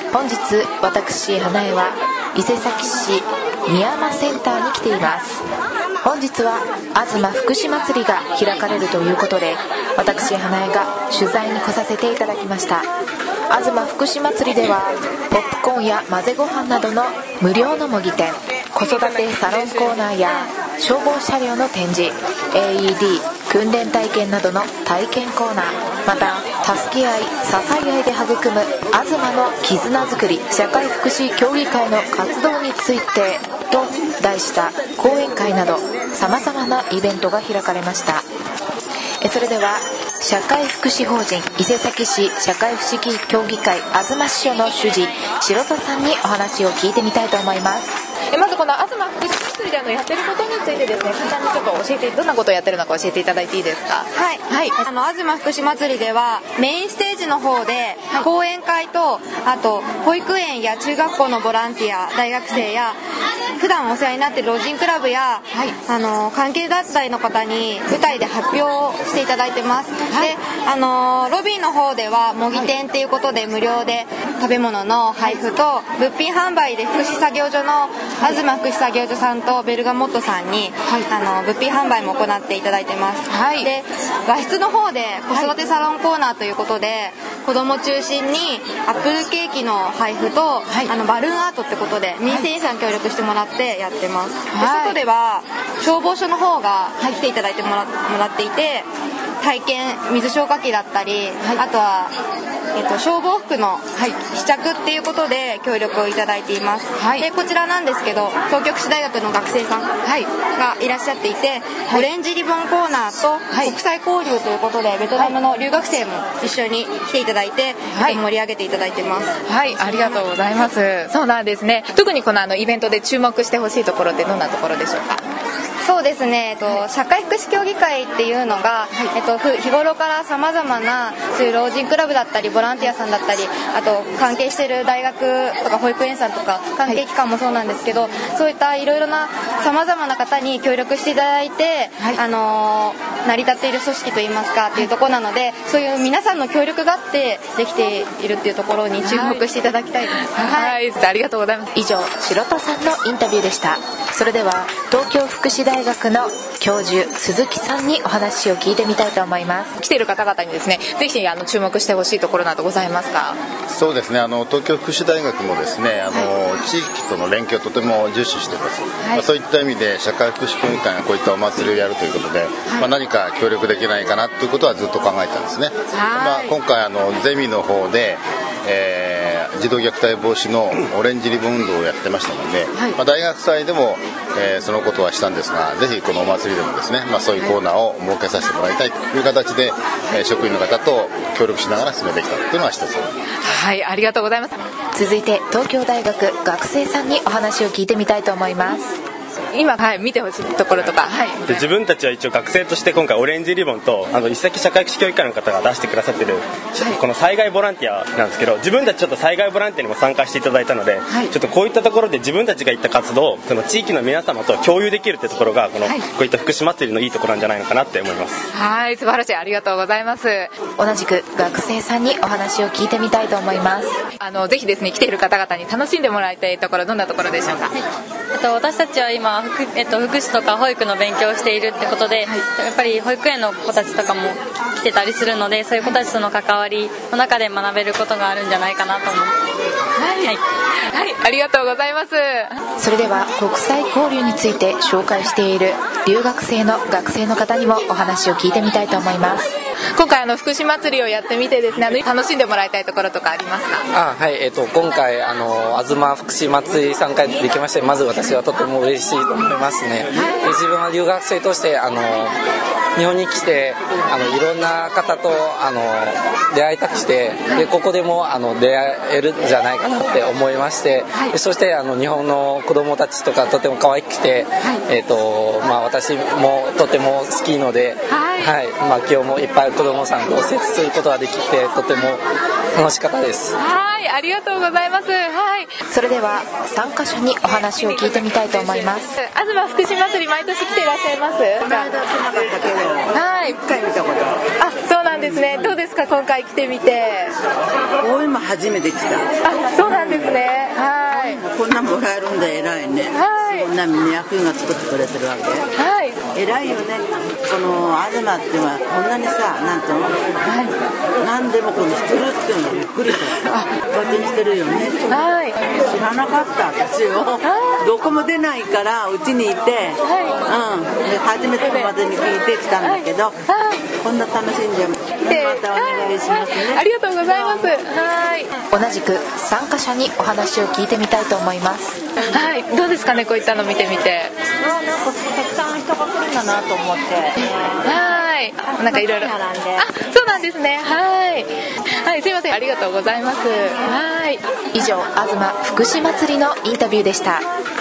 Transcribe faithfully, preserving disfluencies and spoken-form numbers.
本日私花江は伊勢崎市宮山センターに来ています。本日は東福祉祭りが開かれるということで、私花江が取材に来させていただきました。東福祉祭りではポップコーンや混ぜご飯などの無料の模擬店、子育てサロンコーナーや消防車両の展示、 エーイーディー 訓練体験などの体験コーナー、また助け合い支え合いで育む東の絆づくり社会福祉協議会の活動についてと題した講演会などさまざまなイベントが開かれました。それでは社会福祉法人伊勢崎市社会福祉協議会東支所の主事白田さんにお話を聞いてみたいと思います。まずこの東福祉祭りであのやってることについてですね、簡単にちょっと教えて、どんなことをやってるのか教えていただいていいですか？ はい、はい、あの東福祉祭りではメインステージの方で講演会と、あと保育園や中学校のボランティア、大学生や普段お世話になっている老人クラブや、はい、あの関係団体の方に舞台で発表をしていただいてます。はい、であのロビーの方では模擬店っていうことで無料で食べ物の配布と物品販売で福祉作業所の東福祉作業所さんとベルガモットさんに、はい、あの物品販売も行っていただいてます。はい、で和室の方で子育てサロンコーナーということで、はい、子ども中心にアップルケーキの配布と、はい、あのバルーンアートってことで民生委員さん協力してもらってやってます。はい、で外では消防署の方が来ていただいてもら、もらっていて、体験水消火器だったり、はい、あとは、えっと、消防服の試着っていうことで協力をいただいています。はい、でこちらなんですけど、東京福祉大学の学生さんがいらっしゃっていて、はい、オレンジリボンコーナーと国際交流ということで、はい、ベトナムの留学生も一緒に来ていただいて、はい、盛り上げていただいてます。 はい、ありがとうございます。そうなんですね。特にこのあのイベントで注目してほしいところってどんなところでしょうか？ そうですね、えっと、社会福祉協議会っていうのが、はい、えっと、日頃からさまざまなそういう老人クラブだったりボランティアさんだったり、あと関係している大学とか保育園さんとか関係機関もそうなんですけど、はい、そういったいろいろなさまざまな方に協力していただいて、はい、あのー、成り立っている組織といいますかっていうところなので、そういう皆さんの協力があってできているっていうところに注目していただきたいです。 はい、はい、ありがとうございます。以上、白田さんのインタビューでした。それでは東京福祉大学の教授鈴木さんにお話を聞いてみたいと思います。来ている方々にですね、ぜひあの注目してほしいところなどございますか？ そうですね、あの東京福祉大学もですね、あの、はい、地域との連携をとても重視しています。はい、まあ、そういった意味で社会福祉協議会がこういったお祭りをやるということで、はい、まあ、何か協力できないかなということはずっと考えてたんですね。まあ、今回あのゼミの方で、えー、児童虐待防止のオレンジリボン運動をやってましたので、はい、まあ、大学祭でも、えー、そのことはしたんですが、ぜひこのお祭りでもですね、まあ、そういうコーナーを設けさせてもらいたいという形で、えー、職員の方と協力しながら進めてきたというのは一つ。 はい、ありがとうございます。続いて東京大学学生さんにお話を聞いてみたいと思います。今、はい、見てほしいところとか、はい、 で自分たちは一応学生として今回オレンジリボンとあの伊勢崎社会福祉協議会の方が出してくださってる、はい、この災害ボランティアなんですけど、自分たちちょっと災害ボランティアにも参加していただいたので、はい、ちょっとこういったところで自分たちが行った活動をその地域の皆様と共有できるってところがこの、はい、こういった福祉祭りのいいところなんじゃないのかなって思います。 はい、素晴らしい、ありがとうございます。同じく学生さんにお話を聞いてみたいと思います。あのぜひですね、来ている方々に楽しんでもらいたいところ、どんなところでしょうか？はい、 えっと、私たちは今福、えっと、福祉とか保育の勉強をしているってことで、はい、やっぱり保育園の子たちとかも来てたりするので、そういう子たちとの関わりの中で学べることがあるんじゃないかなと思う。はい、 はいはい、ありがとうございます。それでは国際交流について紹介している留学生の学生の方にもお話を聞いてみたいと思います。今回あの福祉祭りをやってみてですね、楽しんでもらいたいところとかありますか？ あ、はい、えー、と今回あの東福祉祭り参加できまして、まず私はとても嬉しいと思いますね。で自分は留学生としてあの日本に来てあのいろんな方とあの出会いたくして、でここでもあの出会えるんじゃないかなって思いまして、でそしてあの日本の子どもたちとかとても可愛くて、えーとまあ、私もとても好きので、はいまあ、今日もいっぱい子どもさんと接することができてとても楽しかったです。 はい、ありがとうございます。はい、それでは参加者にお話を聞いてみたいと思います。東福祉祭り毎年来ていらっしゃいます？ この間来なかったけど、 はい、いっかい見たことある。あ、そうなんですね。どうですか今回来てみて？ 俺も初めて来た。 あ、そうなんんだ偉いね。 はい。 そんな役員が作ってくれてるわけ。 はい。 偉いよね。この東っていうのはこんなにさ、なんと、はい、何でもこのしてるっていうのがびっくりした。あ、こうやってしてるよね。 はい。 知らなかった私よ。どこも出ないからうちにいて、はい、うん。で初めてまでに聞いてきたんだけど、はい、こんな楽しんでまたお願いしますね。 ありがとうございます。はい。 同じく参加者にお話を聞いてみたいと思います。 はい。どうですかね、こういったの見てみて。 なんかたくさん人が来るんだなと思って。 はい。なんかいろいろ。あ、そうなんですね。はい。はい、すいません。ありがとうございます。はい。 以上、東福祉祭りのインタビューでした。